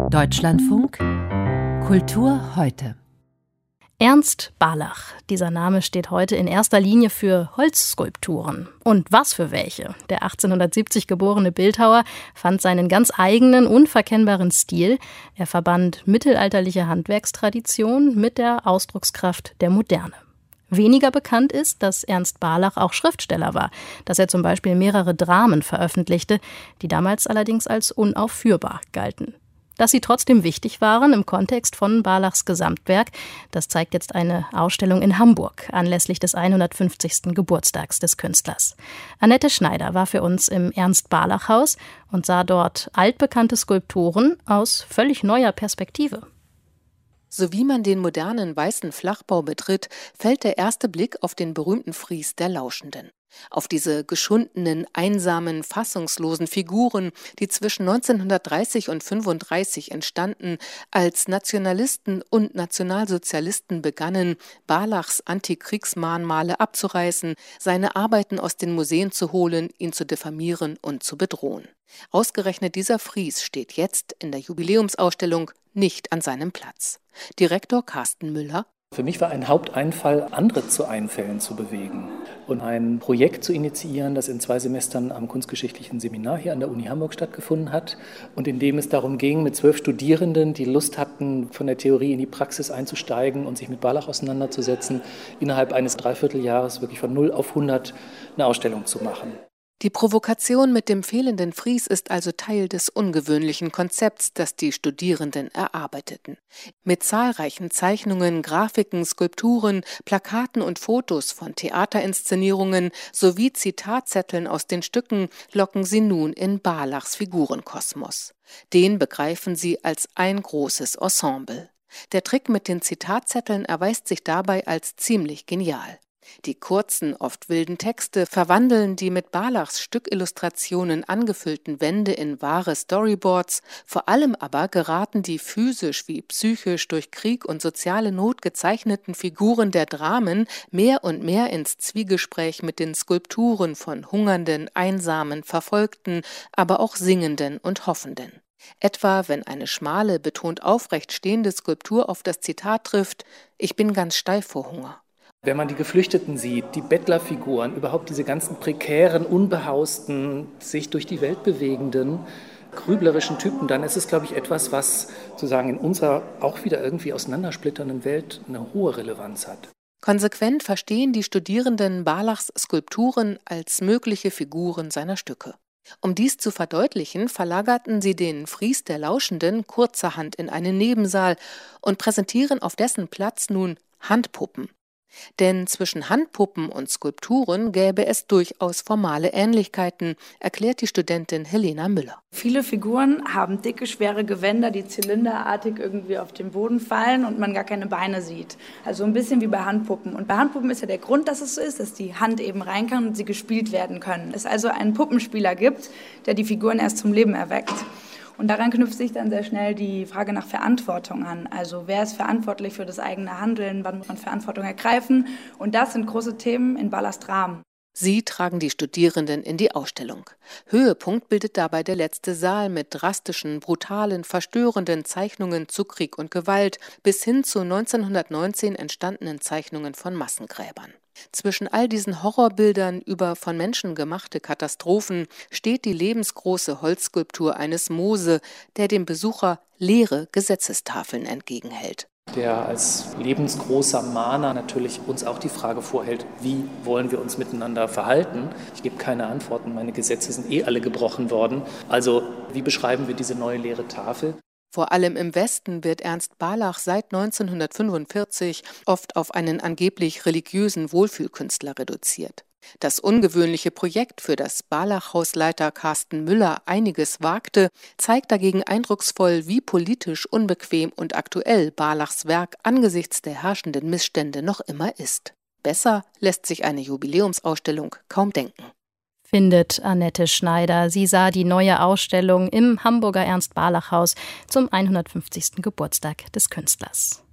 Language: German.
Deutschlandfunk Kultur heute. Ernst Barlach. Dieser Name steht heute in erster Linie für Holzskulpturen. Und was für welche. Der 1870 geborene Bildhauer fand seinen ganz eigenen, unverkennbaren Stil. Er verband mittelalterliche Handwerkstradition mit der Ausdruckskraft der Moderne. Weniger bekannt ist, dass Ernst Barlach auch Schriftsteller war, dass er zum Beispiel mehrere Dramen veröffentlichte, die damals allerdings als unaufführbar galten. Dass sie trotzdem wichtig waren im Kontext von Barlachs Gesamtwerk, das zeigt jetzt eine Ausstellung in Hamburg anlässlich des 150. Geburtstags des Künstlers. Annette Schneider war für uns im Ernst-Barlach-Haus und sah dort altbekannte Skulpturen aus völlig neuer Perspektive. So wie man den modernen weißen Flachbau betritt, fällt der erste Blick auf den berühmten Fries der Lauschenden. Auf diese geschundenen, einsamen, fassungslosen Figuren, die zwischen 1930 und 1935 entstanden, als Nationalisten und Nationalsozialisten begannen, Barlachs Antikriegsmahnmale abzureißen, seine Arbeiten aus den Museen zu holen, ihn zu diffamieren und zu bedrohen. Ausgerechnet dieser Fries steht jetzt in der Jubiläumsausstellung nicht an seinem Platz. Direktor Carsten Müller: Für mich war ein Haupteinfall, andere zu Einfällen zu bewegen und ein Projekt zu initiieren, das in 2 Semestern am Kunstgeschichtlichen Seminar hier an der Uni Hamburg stattgefunden hat und in dem es darum ging, mit 12 Studierenden, die Lust hatten, von der Theorie in die Praxis einzusteigen und sich mit Barlach auseinanderzusetzen, innerhalb eines Dreivierteljahres wirklich von 0 auf 100 eine Ausstellung zu machen. Die Provokation mit dem fehlenden Fries ist also Teil des ungewöhnlichen Konzepts, das die Studierenden erarbeiteten. Mit zahlreichen Zeichnungen, Grafiken, Skulpturen, Plakaten und Fotos von Theaterinszenierungen sowie Zitatzetteln aus den Stücken locken sie nun in Barlachs Figurenkosmos. Den begreifen sie als ein großes Ensemble. Der Trick mit den Zitatzetteln erweist sich dabei als ziemlich genial. Die kurzen, oft wilden Texte verwandeln die mit Barlachs Stückillustrationen angefüllten Wände in wahre Storyboards, vor allem aber geraten die physisch wie psychisch durch Krieg und soziale Not gezeichneten Figuren der Dramen mehr und mehr ins Zwiegespräch mit den Skulpturen von hungernden, einsamen, verfolgten, aber auch singenden und hoffenden. Etwa, wenn eine schmale, betont aufrecht stehende Skulptur auf das Zitat trifft: „Ich bin ganz steif vor Hunger." Wenn man die Geflüchteten sieht, die Bettlerfiguren, überhaupt diese ganzen prekären, unbehausten, sich durch die Welt bewegenden, grüblerischen Typen, dann ist es, glaube ich, etwas, was sozusagen in unserer auch wieder irgendwie auseinandersplitternden Welt eine hohe Relevanz hat. Konsequent verstehen die Studierenden Barlachs Skulpturen als mögliche Figuren seiner Stücke. Um dies zu verdeutlichen, verlagerten sie den Fries der Lauschenden kurzerhand in einen Nebensaal und präsentieren auf dessen Platz nun Handpuppen. Denn zwischen Handpuppen und Skulpturen gäbe es durchaus formale Ähnlichkeiten, erklärt die Studentin Helena Müller. Viele Figuren haben dicke, schwere Gewänder, die zylinderartig irgendwie auf den Boden fallen und man gar keine Beine sieht. Also ein bisschen wie bei Handpuppen. Und bei Handpuppen ist ja der Grund, dass es so ist, dass die Hand eben rein kann und sie gespielt werden können. Es also einen Puppenspieler gibt, der die Figuren erst zum Leben erweckt. Und daran knüpft sich dann sehr schnell die Frage nach Verantwortung an. Also wer ist verantwortlich für das eigene Handeln, wann muss man Verantwortung ergreifen? Und das sind große Themen in Barlachs Dramen. Sie tragen die Studierenden in die Ausstellung. Höhepunkt bildet dabei der letzte Saal mit drastischen, brutalen, verstörenden Zeichnungen zu Krieg und Gewalt bis hin zu 1919 entstandenen Zeichnungen von Massengräbern. Zwischen all diesen Horrorbildern über von Menschen gemachte Katastrophen steht die lebensgroße Holzskulptur eines Mose, der dem Besucher leere Gesetzestafeln entgegenhält. Der als lebensgroßer Mahner natürlich uns auch die Frage vorhält, wie wollen wir uns miteinander verhalten? Ich gebe keine Antworten, meine Gesetze sind alle gebrochen worden. Also wie beschreiben wir diese neue leere Tafel? Vor allem im Westen wird Ernst Barlach seit 1945 oft auf einen angeblich religiösen Wohlfühlkünstler reduziert. Das ungewöhnliche Projekt, für das Barlach-Hausleiter Carsten Müller einiges wagte, zeigt dagegen eindrucksvoll, wie politisch unbequem und aktuell Barlachs Werk angesichts der herrschenden Missstände noch immer ist. Besser lässt sich eine Jubiläumsausstellung kaum denken. Findet Annette Schneider. Sie sah die neue Ausstellung im Hamburger Ernst-Barlach-Haus zum 150. Geburtstag des Künstlers.